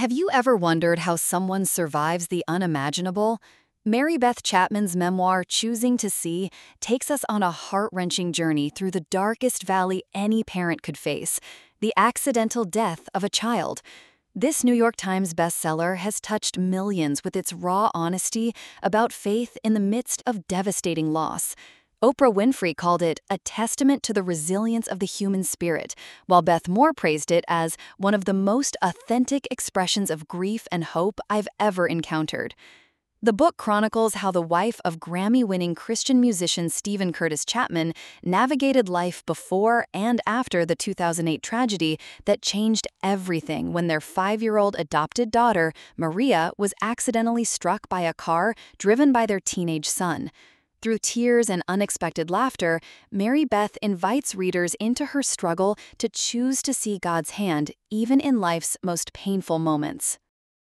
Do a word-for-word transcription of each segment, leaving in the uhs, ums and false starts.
Have you ever wondered how someone survives the unimaginable? Mary Beth Chapman's memoir, Choosing to See, takes us on a heart-wrenching journey through the darkest valley any parent could face, the accidental death of a child. This New York Times bestseller has touched millions with its raw honesty about faith in the midst of devastating loss. Oprah Winfrey called it a testament to the resilience of the human spirit, while Beth Moore praised it as one of the most authentic expressions of grief and hope I've ever encountered. The book chronicles how the wife of Grammy-winning Christian musician Stephen Curtis Chapman navigated life before and after the two thousand eight tragedy that changed everything when their five-year-old adopted daughter, Maria, was accidentally struck by a car driven by their teenage son. Through tears and unexpected laughter, Mary Beth invites readers into her struggle to choose to see God's hand even in life's most painful moments.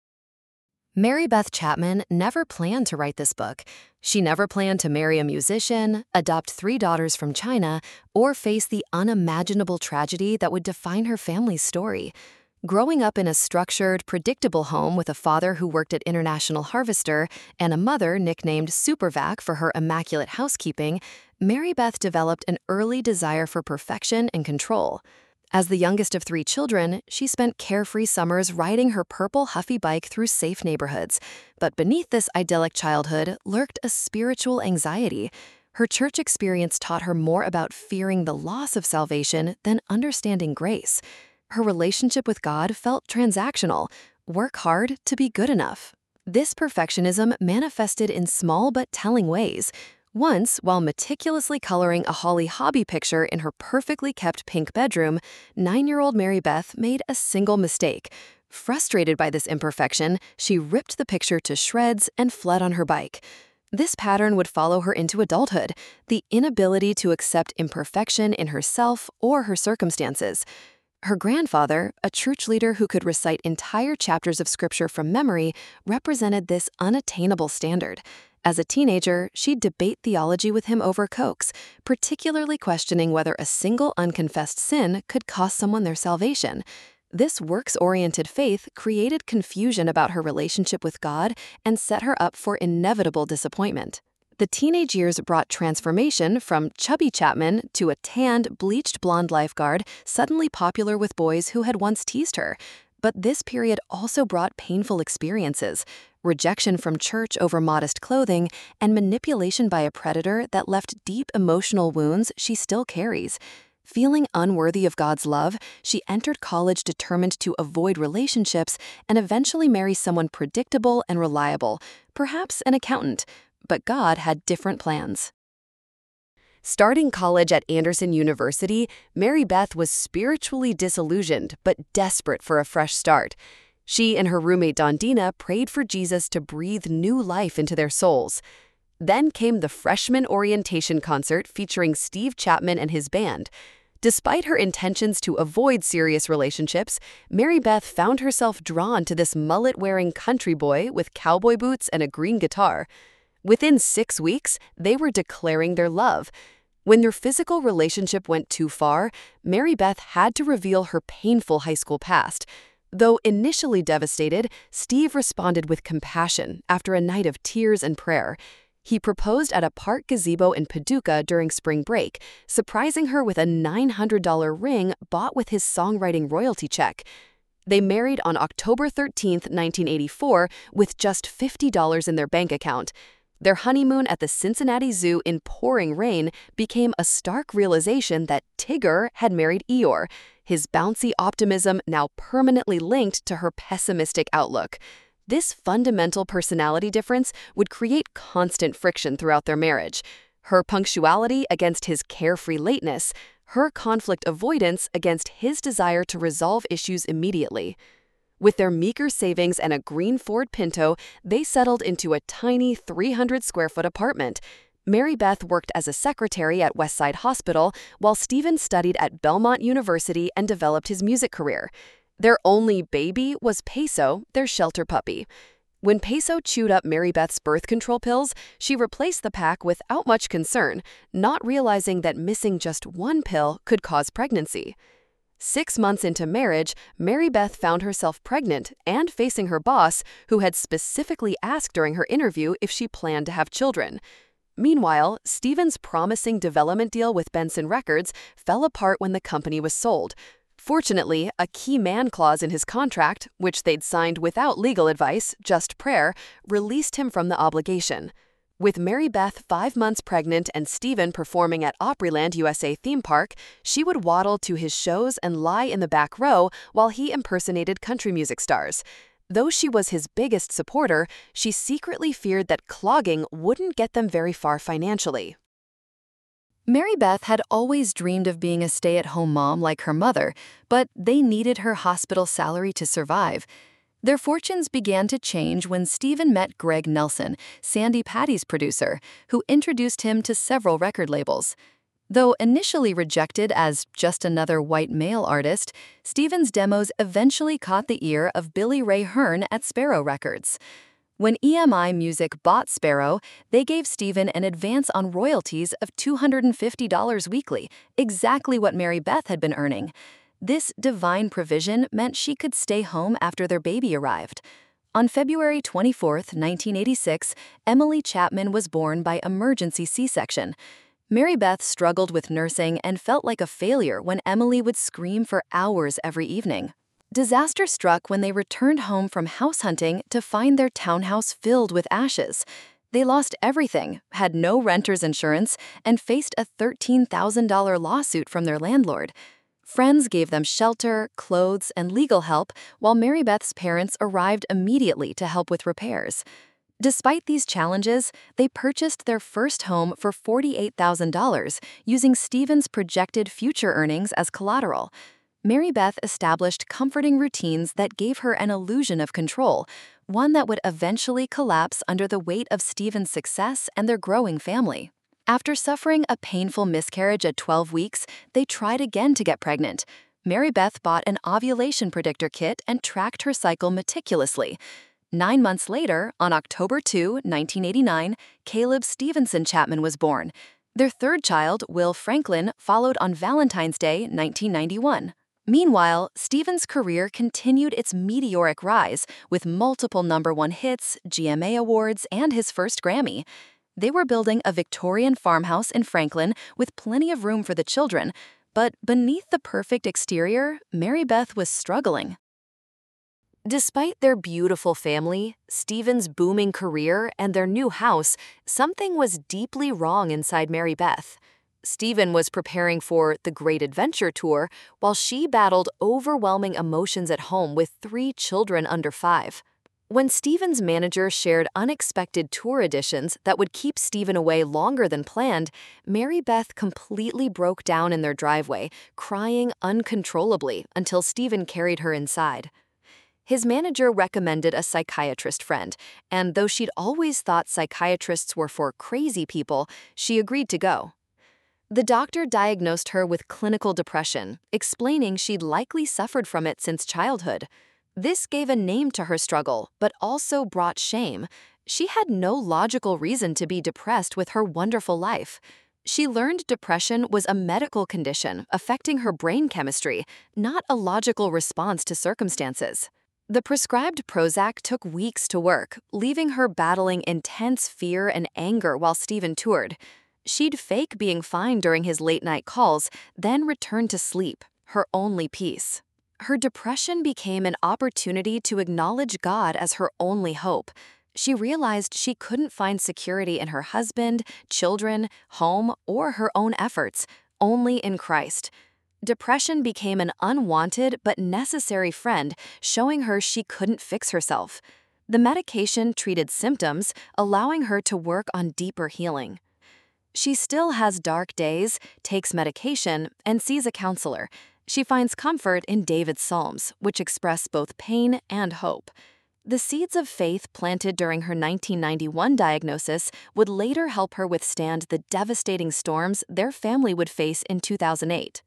Mary Beth Chapman never planned to write this book. She never planned to marry a musician, adopt three daughters from China, or face the unimaginable tragedy that would define her family's story. Growing up in a structured, predictable home with a father who worked at International Harvester and a mother nicknamed Supervac for her immaculate housekeeping, Mary Beth developed an early desire for perfection and control. As the youngest of three children, she spent carefree summers riding her purple Huffy bike through safe neighborhoods. But beneath this idyllic childhood lurked a spiritual anxiety. Her church experience taught her more about fearing the loss of salvation than understanding grace. Her relationship with God felt transactional. Work hard to be good enough. This perfectionism manifested in small but telling ways. Once, while meticulously coloring a Holly hobby picture in her perfectly kept pink bedroom, nine-year-old Mary Beth made a single mistake. Frustrated by this imperfection, she ripped the picture to shreds and fled on her bike. This pattern would follow her into adulthood, the inability to accept imperfection in herself or her circumstances. Her grandfather, a church leader who could recite entire chapters of scripture from memory, represented this unattainable standard. As a teenager, she'd debate theology with him over Cokes, particularly questioning whether a single unconfessed sin could cost someone their salvation. This works-oriented faith created confusion about her relationship with God and set her up for inevitable disappointment. The teenage years brought transformation from chubby Chapman to a tanned, bleached blonde lifeguard suddenly popular with boys who had once teased her. But this period also brought painful experiences, rejection from church over modest clothing, and manipulation by a predator that left deep emotional wounds she still carries. Feeling unworthy of God's love, she entered college determined to avoid relationships and eventually marry someone predictable and reliable, perhaps an accountant. But God had different plans. Starting college at Anderson University, Mary Beth was spiritually disillusioned but desperate for a fresh start. She and her roommate Dondina prayed for Jesus to breathe new life into their souls. Then came the freshman orientation concert featuring Steve Chapman and his band. Despite her intentions to avoid serious relationships, Mary Beth found herself drawn to this mullet-wearing country boy with cowboy boots and a green guitar. Within six weeks, they were declaring their love. When their physical relationship went too far, Mary Beth had to reveal her painful high school past. Though initially devastated, Steve responded with compassion after a night of tears and prayer. He proposed at a park gazebo in Paducah during spring break, surprising her with a nine hundred dollar ring bought with his songwriting royalty check. They married on October thirteenth, nineteen eighty-four, with just fifty dollars in their bank account. Their honeymoon at the Cincinnati Zoo in pouring rain became a stark realization that Tigger had married Eeyore, his bouncy optimism now permanently linked to her pessimistic outlook. This fundamental personality difference would create constant friction throughout their marriage. Her punctuality against his carefree lateness, her conflict avoidance against his desire to resolve issues immediately. With their meager savings and a green Ford Pinto, they settled into a tiny three hundred square foot apartment. Mary Beth worked as a secretary at Westside Hospital, while Stephen studied at Belmont University and developed his music career. Their only baby was Peso, their shelter puppy. When Peso chewed up Mary Beth's birth control pills, she replaced the pack without much concern, not realizing that missing just one pill could cause pregnancy. Six months into marriage, Mary Beth found herself pregnant and facing her boss, who had specifically asked during her interview if she planned to have children. Meanwhile, Stephen's promising development deal with Benson Records fell apart when the company was sold. Fortunately, a key man clause in his contract, which they'd signed without legal advice, just prayer, released him from the obligation. With Mary Beth five months pregnant and Stephen performing at Opryland U S A theme park, she would waddle to his shows and lie in the back row while he impersonated country music stars. Though she was his biggest supporter, she secretly feared that clogging wouldn't get them very far financially. Mary Beth had always dreamed of being a stay-at-home mom like her mother, but they needed her hospital salary to survive. Their fortunes began to change when Stephen met Greg Nelson, Sandy Patty's producer, who introduced him to several record labels. Though initially rejected as just another white male artist, Stephen's demos eventually caught the ear of Billy Ray Hearn at Sparrow Records. When E M I Music bought Sparrow, they gave Stephen an advance on royalties of two hundred fifty dollars weekly, exactly what Mary Beth had been earning. This divine provision meant she could stay home after their baby arrived. On February twenty-fourth, nineteen eighty-six, Emily Chapman was born by emergency C-section. Mary Beth struggled with nursing and felt like a failure when Emily would scream for hours every evening. Disaster struck when they returned home from house hunting to find their townhouse filled with ashes. They lost everything, had no renter's insurance, and faced a thirteen thousand dollars lawsuit from their landlord. Friends gave them shelter, clothes, and legal help, while Mary Beth's parents arrived immediately to help with repairs. Despite these challenges, they purchased their first home for forty-eight thousand dollars, using Stephen's projected future earnings as collateral. Mary Beth established comforting routines that gave her an illusion of control, one that would eventually collapse under the weight of Stephen's success and their growing family. After suffering a painful miscarriage at twelve weeks, they tried again to get pregnant. Mary Beth bought an ovulation predictor kit and tracked her cycle meticulously. Nine months later, on October second, nineteen eighty-nine, Caleb Stevenson Chapman was born. Their third child, Will Franklin, followed on Valentine's Day, nineteen ninety-one. Meanwhile, Stephen's career continued its meteoric rise with multiple number one hits, G M A awards, and his first Grammy. They were building a Victorian farmhouse in Franklin with plenty of room for the children, but beneath the perfect exterior, Mary Beth was struggling. Despite their beautiful family, Stephen's booming career, and their new house, something was deeply wrong inside Mary Beth. Stephen was preparing for the Great Adventure Tour, while she battled overwhelming emotions at home with three children under five. When Stephen's manager shared unexpected tour additions that would keep Stephen away longer than planned, Mary Beth completely broke down in their driveway, crying uncontrollably until Stephen carried her inside. His manager recommended a psychiatrist friend, and though she'd always thought psychiatrists were for crazy people, she agreed to go. The doctor diagnosed her with clinical depression, explaining she'd likely suffered from it since childhood. This gave a name to her struggle, but also brought shame. She had no logical reason to be depressed with her wonderful life. She learned depression was a medical condition affecting her brain chemistry, not a logical response to circumstances. The prescribed Prozac took weeks to work, leaving her battling intense fear and anger while Stephen toured. She'd fake being fine during his late-night calls, then return to sleep, her only peace. Her depression became an opportunity to acknowledge God as her only hope. She realized she couldn't find security in her husband, children, home, or her own efforts, only in Christ. Depression became an unwanted but necessary friend, showing her she couldn't fix herself. The medication treated symptoms, allowing her to work on deeper healing. She still has dark days, takes medication, and sees a counselor. She finds comfort in David's Psalms, which express both pain and hope. The seeds of faith planted during her nineteen ninety-one diagnosis would later help her withstand the devastating storms their family would face in two thousand eight.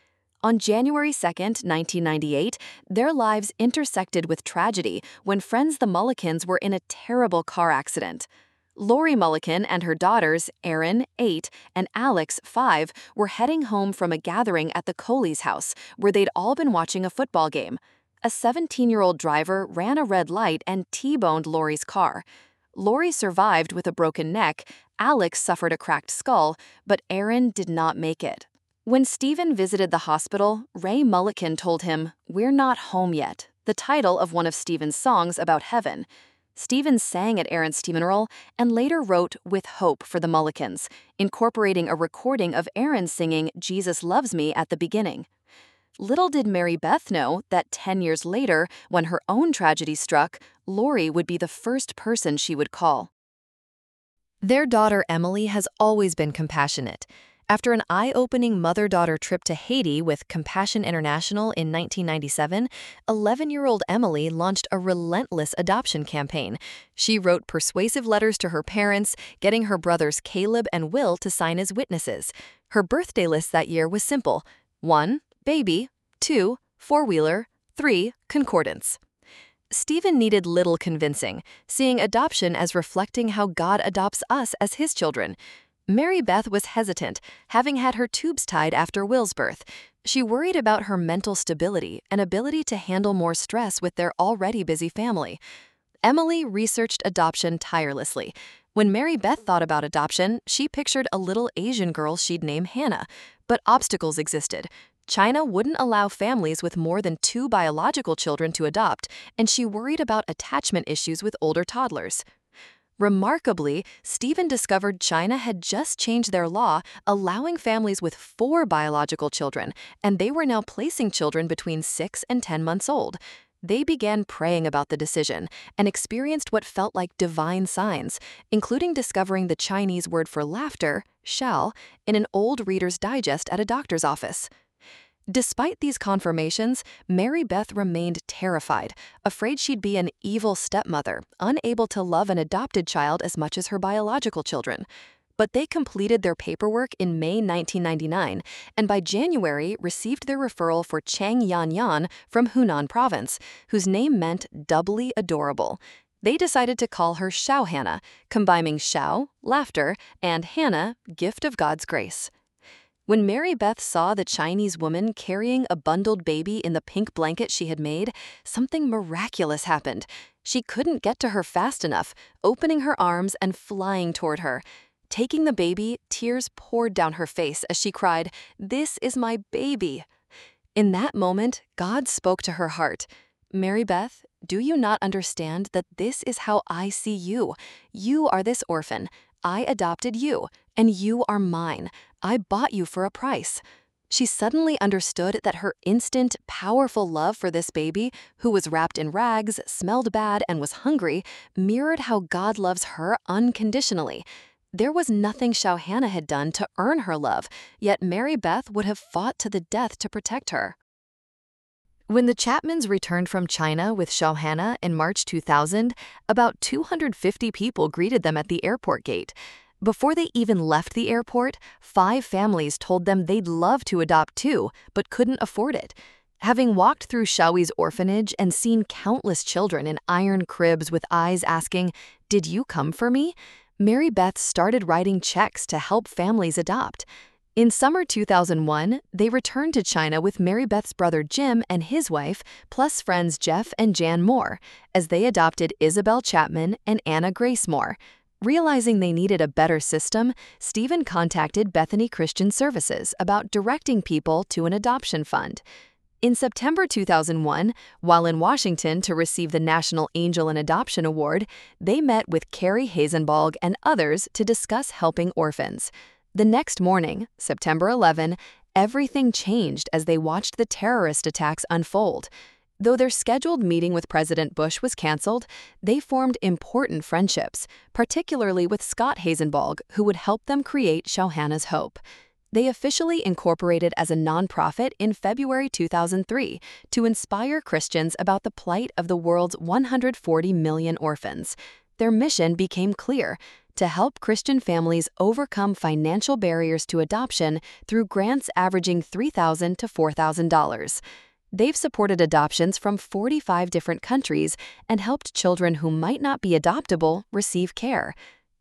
On January second, nineteen ninety-eight, their lives intersected with tragedy when friends the Mullikins were in a terrible car accident. Lori Mulliken and her daughters, Erin, eight, and Alex, five, were heading home from a gathering at the Coley's house, where they'd all been watching a football game. A seventeen-year-old driver ran a red light and T-boned Lori's car. Lori survived with a broken neck, Alex suffered a cracked skull, but Erin did not make it. When Stephen visited the hospital, Ray Mulliken told him, "We're not home yet," the title of one of Stephen's songs about heaven. Stephen sang at Erin's funeral and later wrote With Hope for the Mullikens, incorporating a recording of Erin singing Jesus Loves Me at the beginning. Little did Mary Beth know that ten years later, when her own tragedy struck, Lori would be the first person she would call. Their daughter Emily has always been compassionate. After an eye-opening mother-daughter trip to Haiti with Compassion International in nineteen ninety-seven, eleven-year-old Emily launched a relentless adoption campaign. She wrote persuasive letters to her parents, getting her brothers Caleb and Will to sign as witnesses. Her birthday list that year was simple: one, baby; two, four-wheeler; three, concordance. Stephen needed little convincing, seeing adoption as reflecting how God adopts us as his children. Mary Beth was hesitant, having had her tubes tied after Will's birth. She worried about her mental stability and ability to handle more stress with their already busy family. Emily researched adoption tirelessly. When Mary Beth thought about adoption, she pictured a little Asian girl she'd name Hannah. But obstacles existed. China wouldn't allow families with more than two biological children to adopt, and she worried about attachment issues with older toddlers. Remarkably, Stephen discovered China had just changed their law, allowing families with four biological children, and they were now placing children between six and ten months old. They began praying about the decision and experienced what felt like divine signs, including discovering the Chinese word for laughter, xiao, in an old Reader's Digest at a doctor's office. Despite these confirmations, Mary Beth remained terrified, afraid she'd be an evil stepmother, unable to love an adopted child as much as her biological children. But they completed their paperwork in May nineteen ninety-nine, and by January received their referral for Chang Yan Yan from Hunan Province, whose name meant doubly adorable. They decided to call her Xiao Hannah, combining Xiao, laughter, and Hannah, gift of God's grace. When Mary Beth saw the Chinese woman carrying a bundled baby in the pink blanket she had made, something miraculous happened. She couldn't get to her fast enough, opening her arms and flying toward her. Taking the baby, tears poured down her face as she cried, "This is my baby." In that moment, God spoke to her heart. "Mary Beth, do you not understand that this is how I see you? You are this orphan. I adopted you, and you are mine. I bought you for a price." She suddenly understood that her instant, powerful love for this baby, who was wrapped in rags, smelled bad, and was hungry, mirrored how God loves her unconditionally. There was nothing Xiao Hannah had done to earn her love, yet Mary Beth would have fought to the death to protect her. When the Chapmans returned from China with Xiao Hannah in March two thousand, about two hundred fifty people greeted them at the airport gate. Before they even left the airport, five families told them they'd love to adopt too, but couldn't afford it. Having walked through Xiaoyi's orphanage and seen countless children in iron cribs with eyes asking, "Did you come for me?" Mary Beth started writing checks to help families adopt. In summer two thousand one, they returned to China with Mary Beth's brother Jim and his wife, plus friends Jeff and Jan Moore, as they adopted Isabel Chapman and Anna Grace Moore. Realizing they needed a better system, Stephen contacted Bethany Christian Services about directing people to an adoption fund. In September two thousand one, while in Washington to receive the National Angel in Adoption Award, they met with Carrie Hazenbalg and others to discuss helping orphans. The next morning, September eleventh, everything changed as they watched the terrorist attacks unfold. Though their scheduled meeting with President Bush was canceled, they formed important friendships, particularly with Scott Hazenbalg, who would help them create Xiao Hannah's Hope. They officially incorporated as a nonprofit in February two thousand three to inspire Christians about the plight of the world's one hundred forty million orphans. Their mission became clear: to help Christian families overcome financial barriers to adoption through grants averaging three thousand dollars to four thousand dollars. They've supported adoptions from forty-five different countries and helped children who might not be adoptable receive care.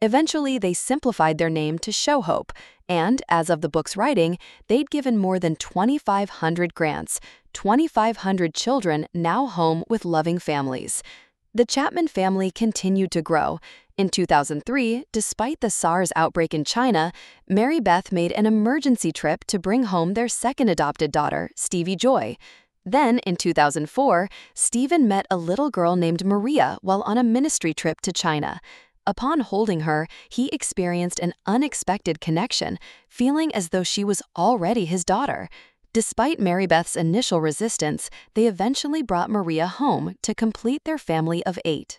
Eventually, they simplified their name to Show Hope, and, as of the book's writing, they'd given more than twenty-five hundred grants, twenty-five hundred children now home with loving families. The Chapman family continued to grow. In two thousand three, despite the SARS outbreak in China, Mary Beth made an emergency trip to bring home their second adopted daughter, Stevie Joy. Then, in two thousand four, Stephen met a little girl named Maria while on a ministry trip to China. Upon holding her, he experienced an unexpected connection, feeling as though she was already his daughter. Despite Mary Beth's initial resistance, they eventually brought Maria home to complete their family of eight.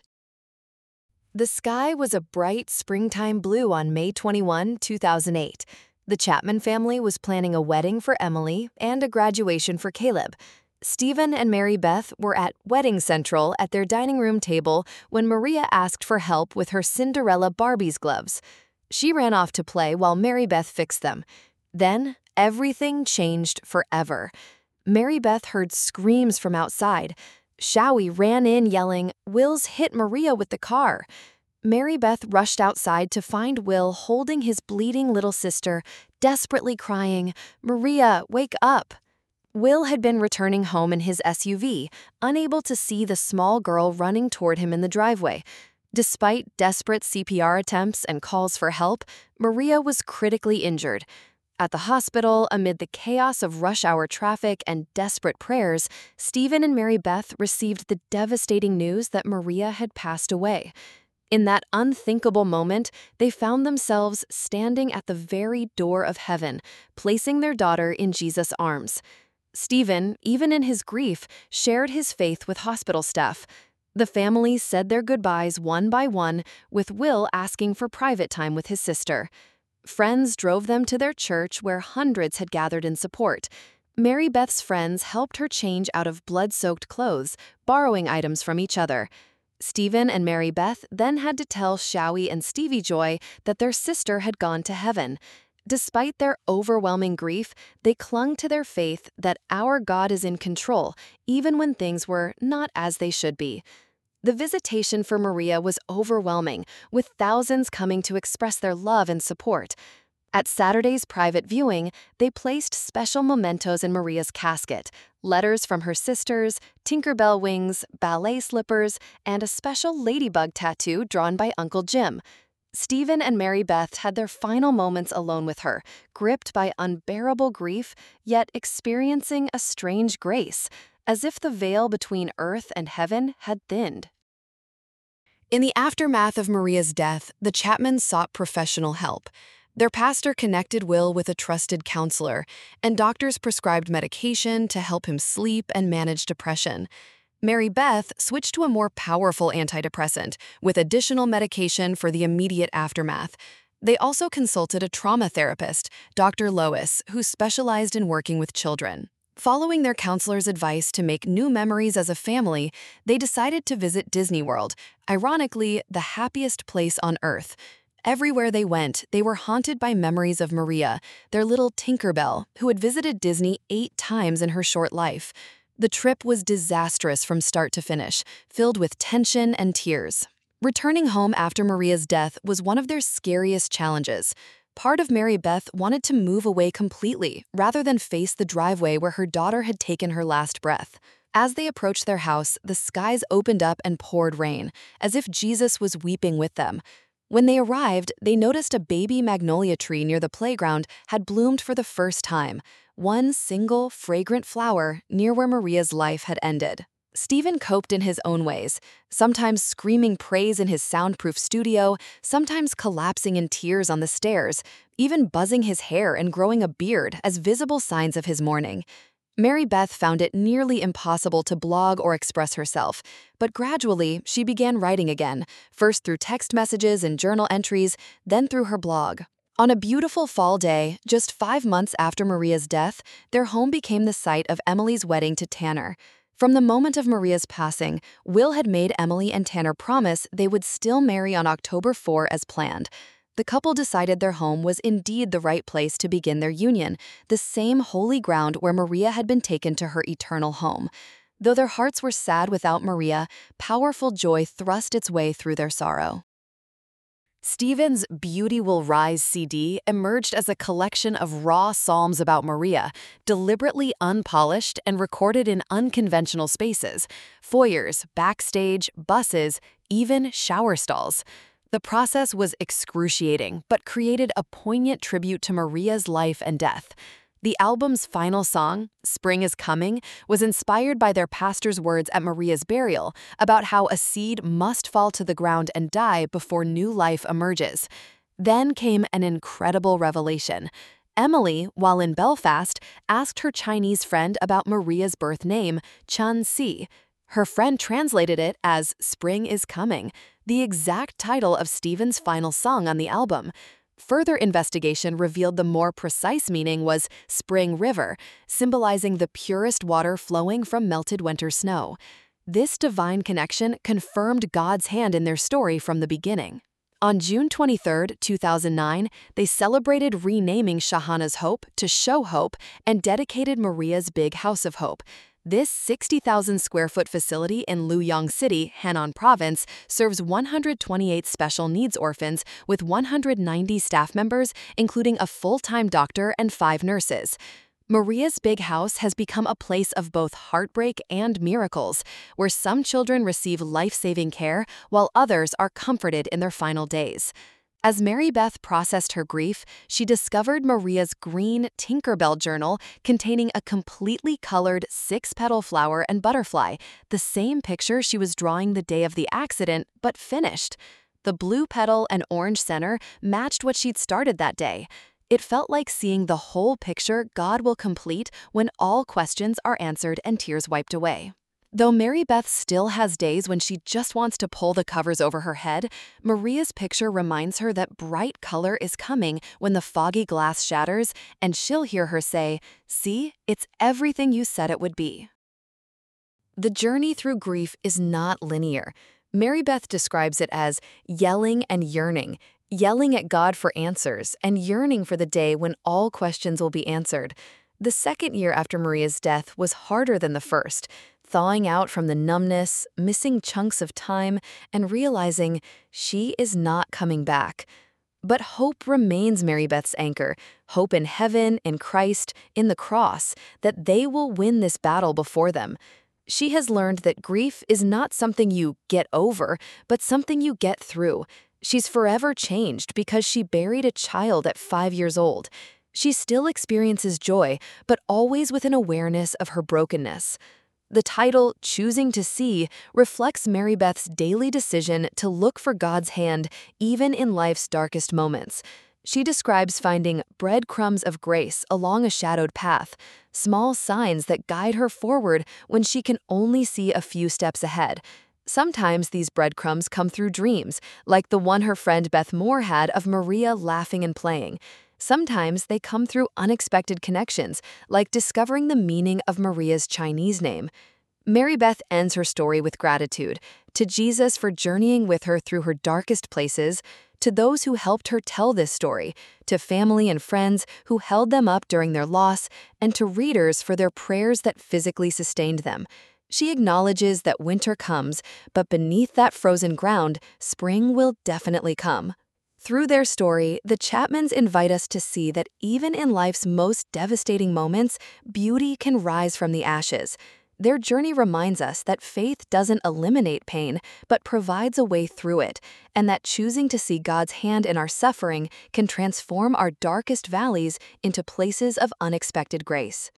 The sky was a bright springtime blue on May twenty-first, two thousand eight. The Chapman family was planning a wedding for Emily and a graduation for Caleb. Stephen and Mary Beth were at Wedding Central at their dining room table when Maria asked for help with her Cinderella Barbie's gloves. She ran off to play while Mary Beth fixed them. Then, everything changed forever. Mary Beth heard screams from outside. Showie ran in yelling, "Will's hit Maria with the car." Mary Beth rushed outside to find Will holding his bleeding little sister, desperately crying, "Maria, wake up." Will had been returning home in his S U V, unable to see the small girl running toward him in the driveway. Despite desperate C P R attempts and calls for help, Maria was critically injured. At the hospital, amid the chaos of rush hour traffic and desperate prayers, Stephen and Mary Beth received the devastating news that Maria had passed away. In that unthinkable moment, they found themselves standing at the very door of heaven, placing their daughter in Jesus' arms. Stephen, even in his grief, shared his faith with hospital staff. The family said their goodbyes one by one, with Will asking for private time with his sister. Friends drove them to their church where hundreds had gathered in support. Mary Beth's friends helped her change out of blood-soaked clothes, borrowing items from each other. Stephen and Mary Beth then had to tell Showie and Stevie Joy that their sister had gone to heaven. Despite their overwhelming grief, they clung to their faith that our God is in control, even when things were not as they should be. The visitation for Maria was overwhelming, with thousands coming to express their love and support. At Saturday's private viewing, they placed special mementos in Maria's casket, letters from her sisters, Tinkerbell wings, ballet slippers, and a special ladybug tattoo drawn by Uncle Jim. Stephen and Mary Beth had their final moments alone with her, gripped by unbearable grief, yet experiencing a strange grace, as if the veil between earth and heaven had thinned. In the aftermath of Maria's death, the Chapmans sought professional help. Their pastor connected Will with a trusted counselor, and doctors prescribed medication to help him sleep and manage depression. Mary Beth switched to a more powerful antidepressant, with additional medication for the immediate aftermath. They also consulted a trauma therapist, Doctor Lois, who specialized in working with children. Following their counselor's advice to make new memories as a family, they decided to visit Disney World, ironically, the happiest place on Earth. Everywhere they went, they were haunted by memories of Maria, their little Tinkerbell, who had visited Disney eight times in her short life. The trip was disastrous from start to finish, filled with tension and tears. Returning home after Maria's death was one of their scariest challenges. Part of Mary Beth wanted to move away completely, rather than face the driveway where her daughter had taken her last breath. As they approached their house, the skies opened up and poured rain, as if Jesus was weeping with them. When they arrived, they noticed a baby magnolia tree near the playground had bloomed for the first time, one single, fragrant flower near where Maria's life had ended. Stephen coped in his own ways, sometimes screaming praise in his soundproof studio, sometimes collapsing in tears on the stairs, even buzzing his hair and growing a beard as visible signs of his mourning. Mary Beth found it nearly impossible to blog or express herself, but gradually she began writing again, first through text messages and journal entries, then through her blog. On a beautiful fall day, just five months after Maria's death, their home became the site of Emily's wedding to Tanner. From the moment of Maria's passing, Will had made Emily and Tanner promise they would still marry on October fourth as planned. The couple decided their home was indeed the right place to begin their union, the same holy ground where Maria had been taken to her eternal home. Though their hearts were sad without Maria, powerful joy thrust its way through their sorrow. Stephen's Beauty Will Rise C D emerged as a collection of raw psalms about Maria, deliberately unpolished and recorded in unconventional spaces: foyers, backstage, buses, even shower stalls. The process was excruciating, but created a poignant tribute to Maria's life and death. The album's final song, Spring is Coming, was inspired by their pastor's words at Maria's burial about how a seed must fall to the ground and die before new life emerges. Then came an incredible revelation. Emily, while in Belfast, asked her Chinese friend about Maria's birth name, Chun Si. Her friend translated it as Spring is Coming, the exact title of Stephen's final song on the album. Further investigation revealed the more precise meaning was Spring River, symbolizing the purest water flowing from melted winter snow. This divine connection confirmed God's hand in their story from the beginning. On June twenty-third, two thousand nine, they celebrated renaming Shahana's Hope to Show Hope and dedicated Maria's Big House of Hope. This sixty thousand square foot facility in Luoyang City, Henan Province, serves one hundred twenty-eight special needs orphans with one hundred ninety staff members, including a full-time doctor and five nurses. Maria's Big House has become a place of both heartbreak and miracles, where some children receive life-saving care while others are comforted in their final days. As Mary Beth processed her grief, she discovered Maria's green Tinkerbell journal containing a completely colored six-petal flower and butterfly, the same picture she was drawing the day of the accident, but finished. The blue petal and orange center matched what she'd started that day. It felt like seeing the whole picture God will complete when all questions are answered and tears wiped away. Though Mary Beth still has days when she just wants to pull the covers over her head, Maria's picture reminds her that bright color is coming when the foggy glass shatters, and she'll hear her say, "See, it's everything you said it would be." The journey through grief is not linear. Mary Beth describes it as yelling and yearning, yelling at God for answers, and yearning for the day when all questions will be answered. The second year after Maria's death was harder than the first, thawing out from the numbness, missing chunks of time, and realizing she is not coming back. But hope remains Mary Beth's anchor, hope in heaven, in Christ, in the cross, that they will win this battle before them. She has learned that grief is not something you get over, but something you get through. She's forever changed because she buried a child at five years old. She still experiences joy, but always with an awareness of her brokenness. The title, Choosing to See, reflects Mary Beth's daily decision to look for God's hand even in life's darkest moments. She describes finding breadcrumbs of grace along a shadowed path, small signs that guide her forward when she can only see a few steps ahead. Sometimes these breadcrumbs come through dreams, like the one her friend Beth Moore had of Maria laughing and playing. Sometimes they come through unexpected connections, like discovering the meaning of Maria's Chinese name. Mary Beth ends her story with gratitude to Jesus for journeying with her through her darkest places, to those who helped her tell this story, to family and friends who held them up during their loss, and to readers for their prayers that physically sustained them. She acknowledges that winter comes, but beneath that frozen ground, spring will definitely come. Through their story, the Chapmans invite us to see that even in life's most devastating moments, beauty can rise from the ashes. Their journey reminds us that faith doesn't eliminate pain, but provides a way through it, and that choosing to see God's hand in our suffering can transform our darkest valleys into places of unexpected grace.